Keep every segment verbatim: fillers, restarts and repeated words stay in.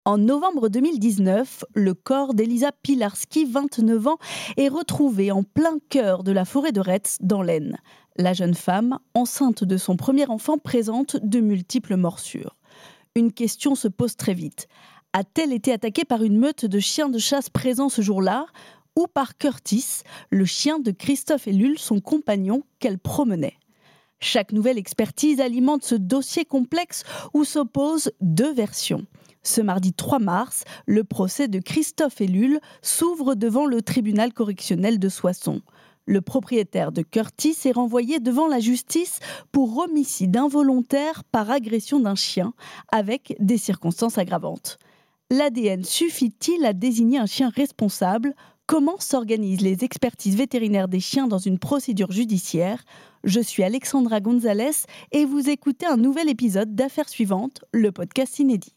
En novembre deux mille dix-neuf, le corps d'Elisa Pilarski, vingt-neuf ans, est retrouvé en plein cœur de la forêt de Retz, dans l'Aisne. La jeune femme, enceinte de son premier enfant, présente de multiples morsures. Une question se pose très vite. A-t-elle été attaquée par une meute de chiens de chasse présents ce jour-là, ou par Curtis, le chien de Christophe Ellul, son compagnon, qu'elle promenait ? Chaque nouvelle expertise alimente ce dossier complexe où s'opposent deux versions. Ce mardi trois mars, le procès de Christophe Ellul s'ouvre devant le tribunal correctionnel de Soissons. Le propriétaire de Curtis est renvoyé devant la justice pour homicide involontaire par agression d'un chien, avec des circonstances aggravantes. L'A D N suffit-il à désigner un chien responsable ? Comment s'organisent les expertises vétérinaires des chiens dans une procédure judiciaire ? Je suis Alexandra Gonzalez et vous écoutez un nouvel épisode d'Affaires suivantes, le podcast inédit.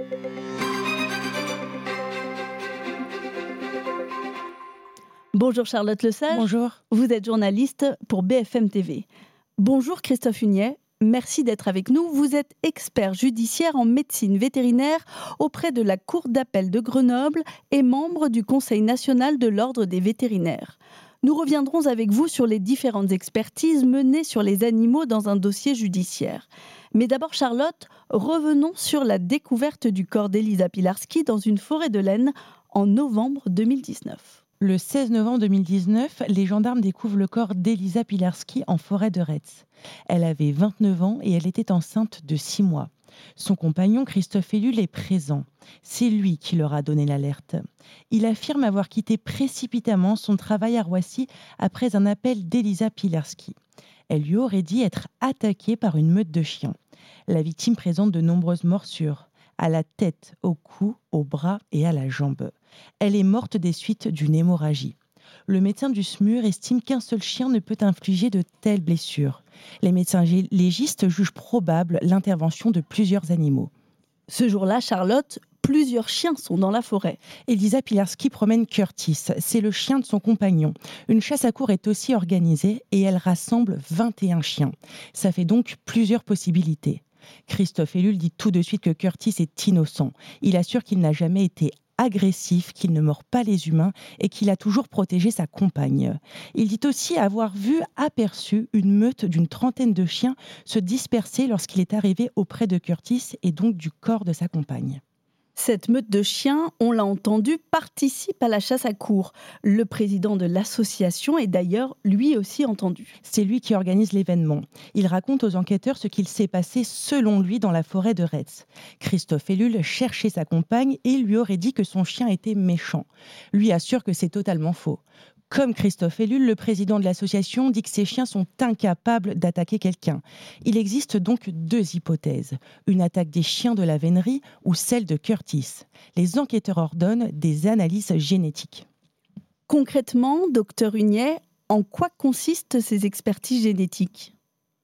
Bonjour Charlotte Le Sage. Bonjour. Vous êtes journaliste pour B F M T V. Bonjour Christophe Huniet. Merci d'être avec nous. Vous êtes expert judiciaire en médecine vétérinaire auprès de la Cour d'appel de Grenoble et membre du Conseil national de l'Ordre des vétérinaires. Nous reviendrons avec vous sur les différentes expertises menées sur les animaux dans un dossier judiciaire. Mais d'abord, Charlotte, revenons sur la découverte du corps d'Elisa Pilarski dans une forêt de l'Aisne en novembre deux mille dix-neuf. Le seize novembre deux mille dix-neuf, les gendarmes découvrent le corps d'Elisa Pilarski en forêt de Retz. Elle avait vingt-neuf ans et elle était enceinte de six mois. Son compagnon, Christophe Ellul, est présent. C'est lui qui leur a donné l'alerte. Il affirme avoir quitté précipitamment son travail à Roissy après un appel d'Elisa Pilarski. Elle lui aurait dit être attaquée par une meute de chiens. La victime présente de nombreuses morsures, à la tête, au cou, au bras et à la jambe. Elle est morte des suites d'une hémorragie. Le médecin du S M U R estime qu'un seul chien ne peut infliger de telles blessures. Les médecins légistes jugent probable l'intervention de plusieurs animaux. Ce jour-là, Charlotte, plusieurs chiens sont dans la forêt. Elisa Pilarski promène Curtis, c'est le chien de son compagnon. Une chasse à courre est aussi organisée et elle rassemble vingt et un chiens. Ça fait donc plusieurs possibilités. Christophe Ellul dit tout de suite que Curtis est innocent. Il assure qu'il n'a jamais été agressif, qu'il ne mord pas les humains et qu'il a toujours protégé sa compagne. Il dit aussi avoir vu, aperçu une meute d'une trentaine de chiens se disperser lorsqu'il est arrivé auprès de Curtis et donc du corps de sa compagne. Cette meute de chiens, on l'a entendu, participe à la chasse à courre. Le président de l'association est d'ailleurs lui aussi entendu. C'est lui qui organise l'événement. Il raconte aux enquêteurs ce qu'il s'est passé selon lui dans la forêt de Retz. Christophe Ellul cherchait sa compagne et lui aurait dit que son chien était méchant. Lui assure que c'est totalement faux. Comme Christophe Ellul, le président de l'association dit que ces chiens sont incapables d'attaquer quelqu'un. Il existe donc deux hypothèses, une attaque des chiens de la vénerie ou celle de Curtis. Les enquêteurs ordonnent des analyses génétiques. Concrètement, docteur Huniet, en quoi consistent ces expertises génétiques ?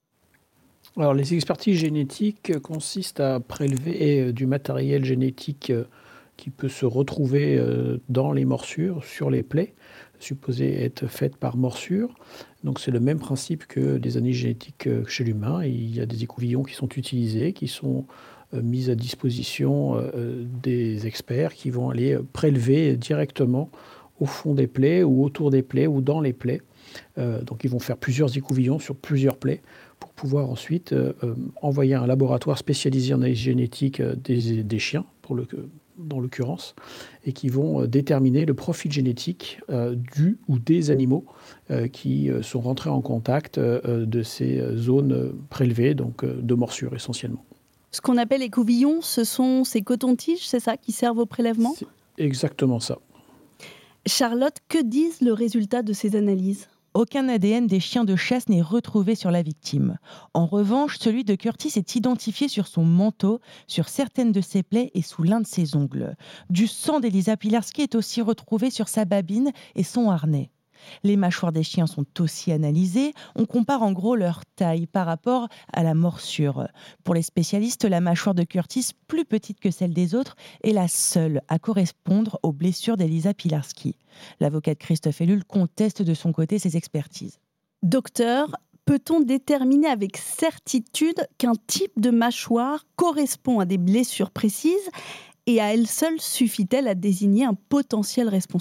Alors, les expertises génétiques consistent à prélever du matériel génétique qui peut se retrouver dans les morsures, sur les plaies, supposées être faites par morsure. Donc c'est le même principe que les analyses génétiques chez l'humain. Il y a des écouvillons qui sont utilisés, qui sont mis à disposition des experts qui vont aller prélever directement au fond des plaies ou autour des plaies ou dans les plaies. Donc ils vont faire plusieurs écouvillons sur plusieurs plaies pour pouvoir ensuite envoyer à un laboratoire spécialisé en analyse génétique des, des chiens, pour le dans l'occurrence, et qui vont déterminer le profil génétique euh, du ou des animaux euh, qui euh, sont rentrés en contact euh, de ces zones prélevées, donc euh, de morsures essentiellement. Ce qu'on appelle écouvillons, ce sont ces cotons-tiges, c'est ça, qui servent au prélèvement ? C'est exactement ça. Charlotte, que disent le résultat de ces analyses ? Aucun A D N des chiens de chasse n'est retrouvé sur la victime. En revanche, celui de Curtis est identifié sur son manteau, sur certaines de ses plaies et sous l'un de ses ongles. Du sang d'Elisa Pilarski est aussi retrouvé sur sa babine et son harnais. Les mâchoires des chiens sont aussi analysées. On compare en gros leur taille par rapport à la morsure. Pour les spécialistes, la mâchoire de Curtis, plus petite que celle des autres, est la seule à correspondre aux blessures d'Elisa Pilarski. L'avocat de Christophe Ellul conteste de son côté ces expertises. Docteur, peut-on déterminer avec certitude qu'un type de mâchoire correspond à des blessures précises ? Et à elle seule suffit-elle à désigner un potentiel responsable ?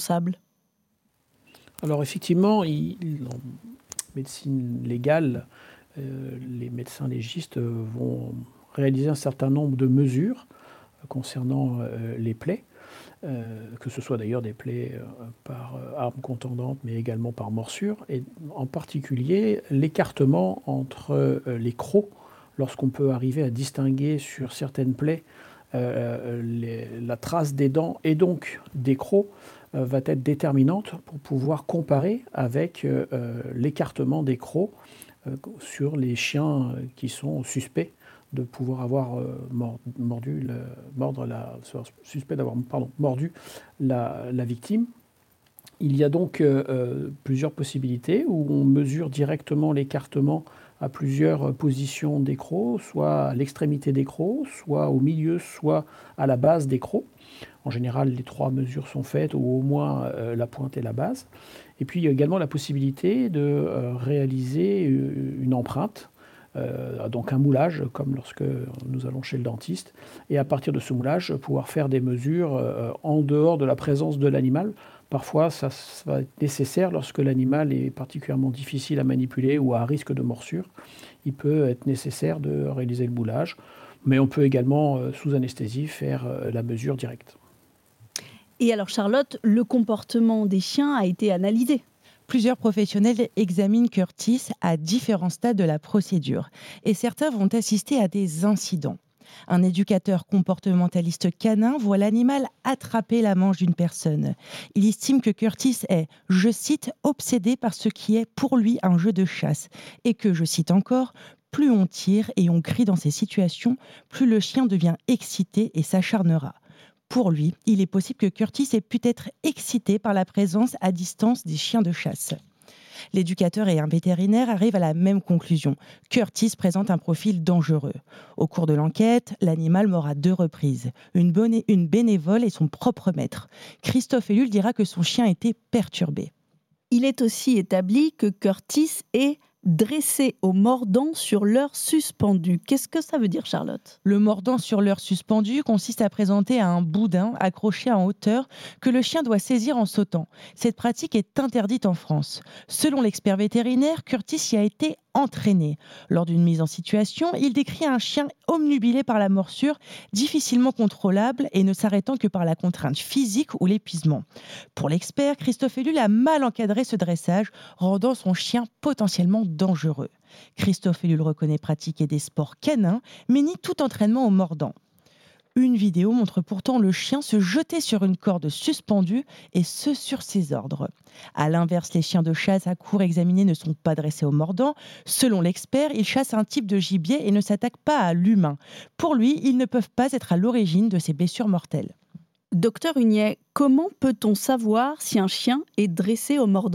Alors effectivement, il, en médecine légale, euh, les médecins légistes vont réaliser un certain nombre de mesures concernant euh, les plaies, euh, que ce soit d'ailleurs des plaies euh, par euh, arme contondante, mais également par morsure, et en particulier l'écartement entre euh, les crocs, lorsqu'on peut arriver à distinguer sur certaines plaies euh, les, la trace des dents et donc des crocs, euh, va être déterminante pour pouvoir comparer avec euh, l'écartement des crocs euh, sur les chiens qui sont suspects de pouvoir avoir euh, mordu, le, mordre la, suspect d'avoir pardon, mordu la, la victime. Il y a donc euh, plusieurs possibilités où on mesure directement l'écartement à plusieurs positions des crocs, soit à l'extrémité des crocs, soit au milieu, soit à la base des crocs. En général, les trois mesures sont faites, ou au moins euh, la pointe et la base. Et puis il y a également la possibilité de euh, réaliser une empreinte, euh, donc un moulage, comme lorsque nous allons chez le dentiste, et à partir de ce moulage, pouvoir faire des mesures euh, en dehors de la présence de l'animal. Parfois, ça, ça va être nécessaire lorsque l'animal est particulièrement difficile à manipuler ou à risque de morsure. Il peut être nécessaire de réaliser le moulage, mais on peut également, euh, sous anesthésie, faire euh, la mesure directe. Et alors Charlotte, le comportement des chiens a été analysé. Plusieurs professionnels examinent Curtis à différents stades de la procédure et certains vont assister à des incidents. Un éducateur comportementaliste canin voit l'animal attraper la manche d'une personne. Il estime que Curtis est, je cite, obsédé par ce qui est pour lui un jeu de chasse et que, je cite encore, plus on tire et on crie dans ces situations, plus le chien devient excité et s'acharnera. Pour lui, il est possible que Curtis ait pu être excité par la présence à distance des chiens de chasse. L'éducateur et un vétérinaire arrivent à la même conclusion. Curtis présente un profil dangereux. Au cours de l'enquête, l'animal mord à deux reprises. Une, bonne, une bénévole et son propre maître. Christophe Ellul dira que son chien était perturbé. Il est aussi établi que Curtis est dressé au mordant sur l'heure suspendue. Qu'est-ce que ça veut dire, Charlotte ? Le mordant sur l'heure suspendue consiste à présenter un boudin accroché en hauteur que le chien doit saisir en sautant. Cette pratique est interdite en France. Selon l'expert vétérinaire, Curtis y a été entraîné. Lors d'une mise en situation, il décrit un chien obnubilé par la morsure, difficilement contrôlable et ne s'arrêtant que par la contrainte physique ou l'épuisement. Pour l'expert, Christophe Ellul a mal encadré ce dressage, rendant son chien potentiellement dangereux. Christophe Ellul reconnaît pratiquer des sports canins, mais nie tout entraînement au mordant. Une vidéo montre pourtant le chien se jeter sur une corde suspendue, et ce sur ses ordres. A l'inverse, les chiens de chasse à court examinés ne sont pas dressés au mordant. Selon l'expert, ils chassent un type de gibier et ne s'attaquent pas à l'humain. Pour lui, ils ne peuvent pas être à l'origine de ces blessures mortelles. Docteur Hunier, comment peut-on savoir si un chien est dressé au mordant ?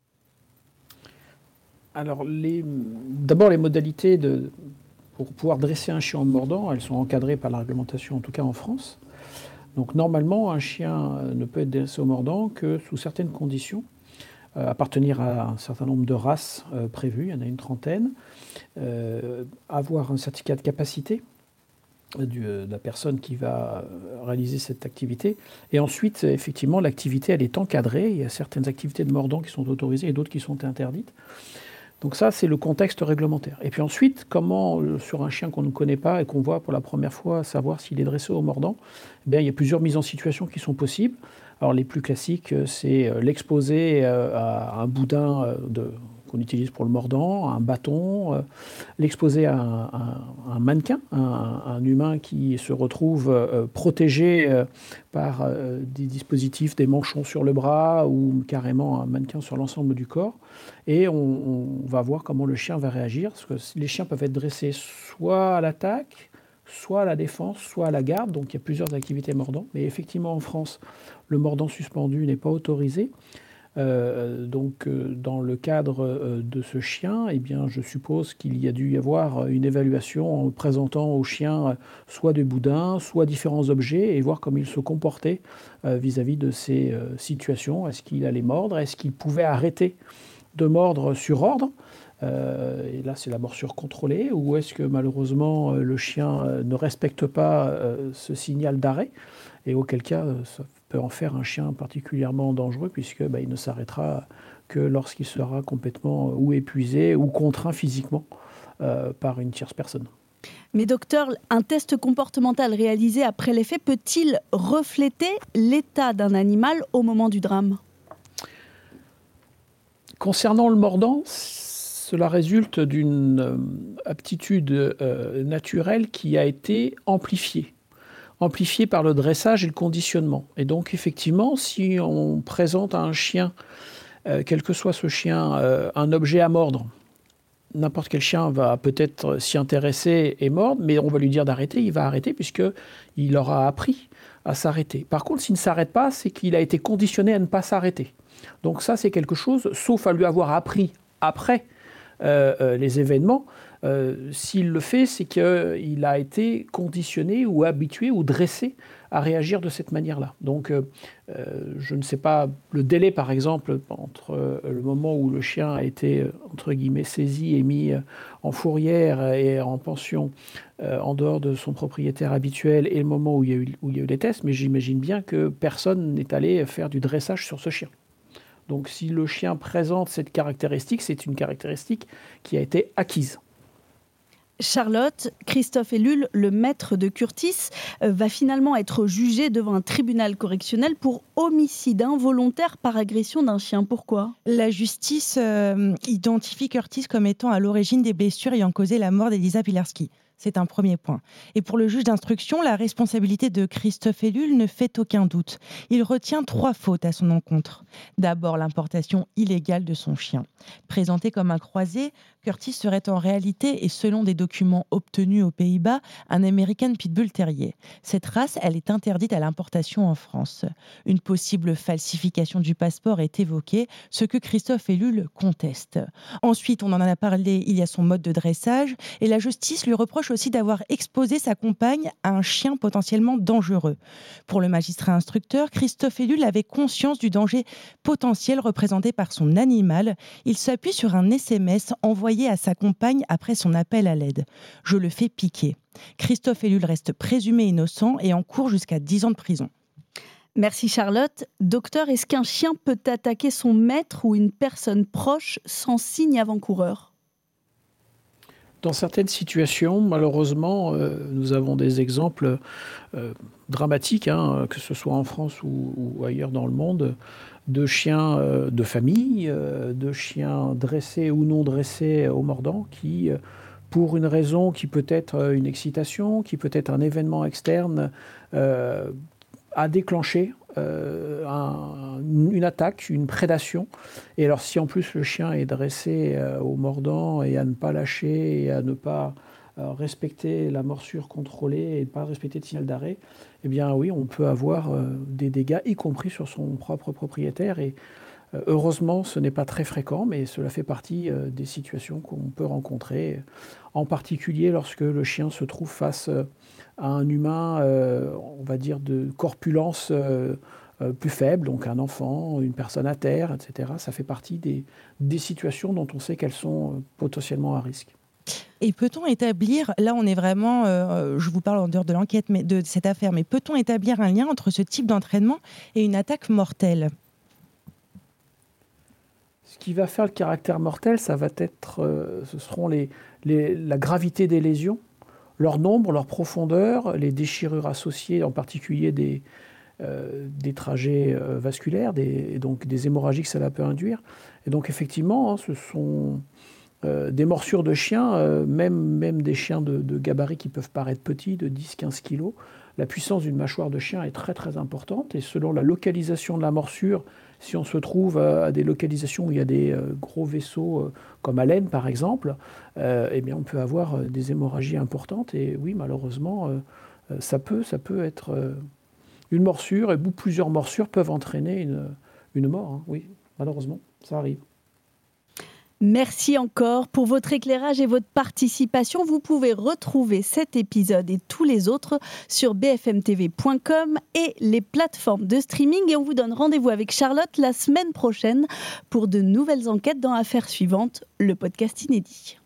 Alors, les, d'abord, les modalités de, pour pouvoir dresser un chien en mordant, elles sont encadrées par la réglementation, en tout cas en France. Donc, normalement, un chien ne peut être dressé au mordant que sous certaines conditions, euh, appartenir à un certain nombre de races euh, prévues, il y en a une trentaine, euh, avoir un certificat de capacité du, de la personne qui va réaliser cette activité. Et ensuite, effectivement, l'activité, elle est encadrée. Il y a certaines activités de mordant qui sont autorisées et d'autres qui sont interdites. Donc ça, c'est le contexte réglementaire. Et puis ensuite, comment, sur un chien qu'on ne connaît pas et qu'on voit pour la première fois, savoir s'il est dressé au mordant, eh bien, il y a plusieurs mises en situation qui sont possibles. Alors les plus classiques, c'est l'exposer à un boudin de, qu'on utilise pour le mordant, un bâton, l'exposer à un, un, un mannequin, un, un humain qui se retrouve protégé par des dispositifs, des manchons sur le bras ou carrément un mannequin sur l'ensemble du corps. Et on, on va voir comment le chien va réagir, parce que les chiens peuvent être dressés soit à l'attaque, soit à la défense, soit à la garde. Donc il y a plusieurs activités mordant. Mais effectivement, en France, le mordant suspendu n'est pas autorisé. Euh, donc euh, dans le cadre euh, de ce chien, eh bien, je suppose qu'il y a dû y avoir une évaluation en présentant au chien euh, soit des boudins, soit différents objets, et voir comment il se comportait euh, vis-à-vis de ces euh, situations. Est-ce qu'il allait mordre ? Est-ce qu'il pouvait arrêter de mordre sur ordre ? Euh, et là, c'est la morsure contrôlée, ou est-ce que malheureusement euh, le chien euh, ne respecte pas euh, ce signal d'arrêt, et auquel cas euh, ça peut en faire un chien particulièrement dangereux, puisque bah, il ne s'arrêtera que lorsqu'il sera complètement euh, ou épuisé ou contraint physiquement euh, par une tierce personne. Mais docteur, un test comportemental réalisé après les faits peut-il refléter l'état d'un animal au moment du drame ? Concernant le mordant, cela résulte d'une euh, aptitude euh, naturelle qui a été amplifiée. Amplifiée par le dressage et le conditionnement. Et donc, effectivement, si on présente à un chien, euh, quel que soit ce chien, euh, un objet à mordre, n'importe quel chien va peut-être s'y intéresser et mordre, mais on va lui dire d'arrêter, il va arrêter puisqu'il aura appris à s'arrêter. Par contre, s'il ne s'arrête pas, c'est qu'il a été conditionné à ne pas s'arrêter. Donc ça, c'est quelque chose, sauf à lui avoir appris après euh, euh, les événements, euh, s'il le fait, c'est qu'il a été conditionné ou habitué ou dressé à réagir de cette manière-là. Donc, euh, je ne sais pas, le délai, par exemple, entre euh, le moment où le chien a été, entre guillemets, saisi et mis en fourrière et en pension euh, en dehors de son propriétaire habituel, et le moment où il y a eu, où il y a eu les tests, mais j'imagine bien que personne n'est allé faire du dressage sur ce chien. Donc, si le chien présente cette caractéristique, c'est une caractéristique qui a été acquise. Charlotte, Christophe Ellul, le maître de Curtis, euh, va finalement être jugé devant un tribunal correctionnel pour homicide involontaire par agression d'un chien. Pourquoi ? La justice euh, identifie Curtis comme étant à l'origine des blessures ayant causé la mort d'Elisa Pilarski. C'est un premier point. Et pour le juge d'instruction, la responsabilité de Christophe Ellul ne fait aucun doute. Il retient trois fautes à son encontre. D'abord, l'importation illégale de son chien. Présenté comme un croisé, Curtis serait en réalité, et selon des documents obtenus aux Pays-Bas, un American Pitbull Terrier. Cette race, elle est interdite à l'importation en France. Une possible falsification du passeport est évoquée, ce que Christophe Ellul conteste. Ensuite, on en a parlé, il y a son mode de dressage, et la justice lui reproche aussi d'avoir exposé sa compagne à un chien potentiellement dangereux. Pour le magistrat instructeur, Christophe Ellul avait conscience du danger potentiel représenté par son animal. Il s'appuie sur un S M S envoyé à sa compagne après son appel à l'aide. « Je le fais piquer ». Christophe Ellul reste présumé innocent et encourt jusqu'à dix ans de prison. Merci Charlotte. Docteur, est-ce qu'un chien peut attaquer son maître ou une personne proche sans signe avant-coureur ? Dans certaines situations, malheureusement, euh, nous avons des exemples euh, dramatiques, hein, que ce soit en France ou, ou ailleurs dans le monde, de chiens euh, de famille, euh, de chiens dressés ou non dressés au mordant, qui, euh, pour une raison qui peut être une excitation, qui peut être un événement externe, euh, a déclenché euh, un, une attaque, une prédation. Et alors si en plus le chien est dressé euh, au mordant et à ne pas lâcher et à ne pas euh, respecter la morsure contrôlée et ne pas respecter le signal d'arrêt, eh bien oui, on peut avoir euh, des dégâts, y compris sur son propre propriétaire. Et euh, heureusement, ce n'est pas très fréquent, mais cela fait partie euh, des situations qu'on peut rencontrer, en particulier lorsque le chien se trouve face euh, à un humain, euh, on va dire, de corpulence euh, euh, plus faible, donc un enfant, une personne à terre, et cetera. Ça fait partie des, des situations dont on sait qu'elles sont euh, potentiellement à risque. Et peut-on établir, là on est vraiment, euh, je vous parle en dehors de l'enquête mais de cette affaire, mais peut-on établir un lien entre ce type d'entraînement et une attaque mortelle ? Ce qui va faire le caractère mortel, ça va être, euh, ce seront les, les, la gravité des lésions, leur nombre, leur profondeur, les déchirures associées, en particulier des, euh, des trajets euh, vasculaires, des, et donc des hémorragies que cela peut induire. Et donc effectivement, hein, ce sont euh, des morsures de chiens, euh, même, même des chiens de, de gabarit qui peuvent paraître petits, de dix à quinze kilos. La puissance d'une mâchoire de chien est très très importante, et selon la localisation de la morsure, si on se trouve à des localisations où il y a des euh, gros vaisseaux, euh, comme à l'aine par exemple, euh, eh bien on peut avoir des hémorragies importantes. Et oui, malheureusement, euh, ça, peut, ça peut être euh, une morsure, et plusieurs morsures peuvent entraîner une, une mort. Hein. Oui, malheureusement, ça arrive. Merci encore pour votre éclairage et votre participation. Vous pouvez retrouver cet épisode et tous les autres sur b f m t v point com et les plateformes de streaming. Et on vous donne rendez-vous avec Charlotte la semaine prochaine pour de nouvelles enquêtes dans Affaires suivantes, le podcast inédit.